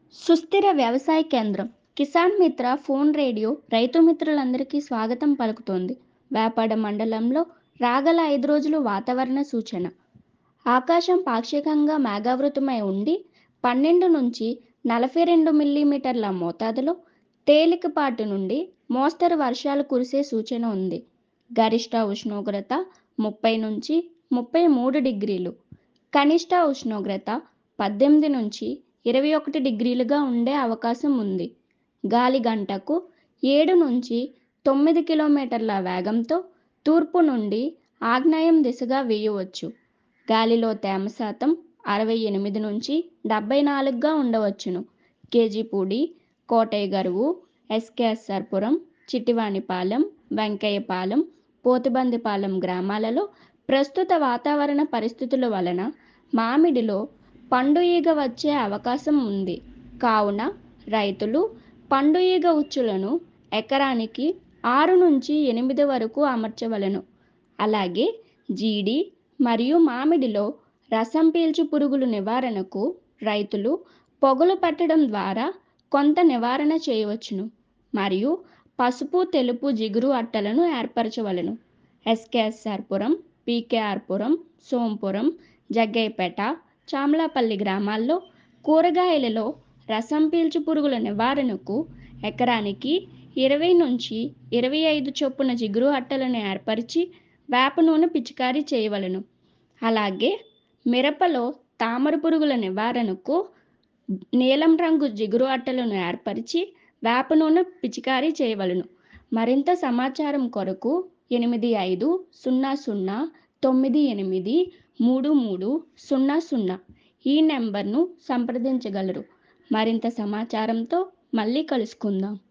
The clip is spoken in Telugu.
సుస్థిర వ్యవసాయ కేంద్రం కిసాన్ మిత్ర ఫోన్ రేడియో రైతు మిత్రులందరికీ స్వాగతం పలుకుతోంది. వేపాడ మండలంలో రాగల 5 రోజులు వాతావరణ సూచన. ఆకాశం పాక్షికంగా మేఘావృతమై ఉండి 12 నుంచి 42 మిల్లీమీటర్ల మోతాదులో తేలికపాటి నుండి మోస్తరు వర్షాలు కురిసే సూచన ఉంది. గరిష్ట ఉష్ణోగ్రత 30 నుంచి 33 డిగ్రీలు, కనిష్ట ఉష్ణోగ్రత 18 నుంచి 21 డిగ్రీలుగా ఉండే అవకాశం ఉంది. గాలి గంటకు 7 నుంచి 9 కిలోమీటర్ల వేగంతో తూర్పు నుండి ఆగ్నేయం దిశగా వీయవచ్చు. గాలిలో తేమ శాతం 68 నుంచి 74గా ఉండవచ్చును. కేజీపూడి, కోటయ్యగరువు, ఎస్కేఎస్ఆర్పురం, చిట్టివానిపాలెం, వెంకయ్యపాలెం, పోతిబందిపాలెం గ్రామాలలో ప్రస్తుత వాతావరణ పరిస్థితుల వలన మామిడిలో పండు ఈగ వచ్చే అవకాశం ఉంది. కావున రైతులు పండు ఈగ ఉచ్చులను ఎకరానికి 6 నుంచి 8 వరకు అమర్చవలెను. అలాగే జీడి మరియు మామిడిలో రసం పీల్చు పురుగుల నివారణకు రైతులు పొగలు పెట్టడం ద్వారా కొంత నివారణ చేయవచ్చును. మరియు పసుపు తెలుపు జిగురు అట్టలను ఏర్పరచవలెను. ఎస్కేఎస్ఆర్పురం, పీకేఆర్పురం, సోంపురం, జగ్గయ్యపేట, చామలాపల్లి గ్రామాల్లో కూరగాయలలో రసం పీల్చు పురుగుల నివారణకు ఎకరానికి 20 నుంచి 25 చొప్పున జిగురు అట్టలను ఏర్పరిచి వేప నూనె పిచికారీ చేయవలెను. అలాగే మిరపలో తామర పురుగుల నివారణకు నీలం రంగు జిగురు అట్టలను ఏర్పరిచి వేప నూనె పిచికారీ చేయవలెను. మరింత సమాచారం కొరకు 8500983300 ఈ నెంబర్ను సంప్రదించగలరు. మరింత సమాచారంతో మళ్ళీ కలుసుకుందాం.